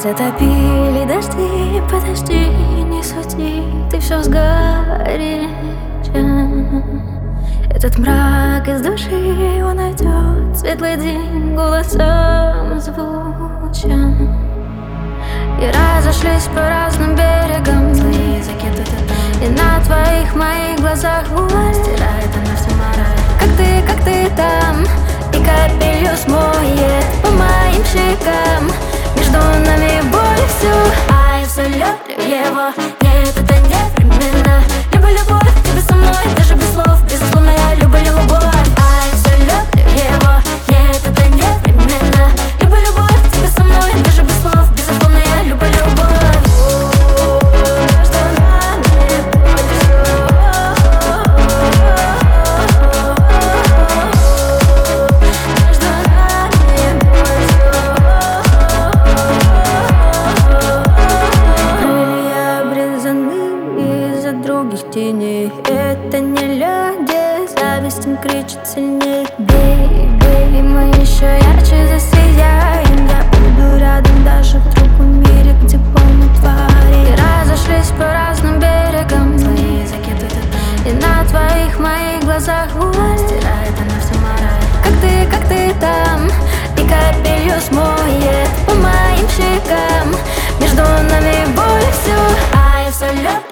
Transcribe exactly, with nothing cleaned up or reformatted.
затопили дожди, подожди, не суди, ты все сгоряча. Этот мрак из души, он уйдет, светлый день голосом звуча. И разошлись по разным берегам злые языки, и на твоих моих глазах вуаль стирает она все мораль. Как ты, как ты там, и капелью смоет по моим щекам. Между нами боль всю, а я все люблю его. Нет, это не временно. Люблю любовь, тебе со мной, даже без слов. Безусловно, я люблю любовь, а я все люблю его. Нет, это не временно. Люблю любовь, тебе со мной, даже без слов. Безусловно, я люблю любовь. Других теней, это не люди, зависть им кричит сильнее. Бей, бей, мы еще ярче засияем. Я буду рядом даже в другом мире, где полно тварей. Разошлись по разным берегам злые языки, и на твоих моих глазах вуаль стирает она все мораль. Как ты, как ты там, и капелью смоет по моим щекам. Между нами боль всю, а я все люблю.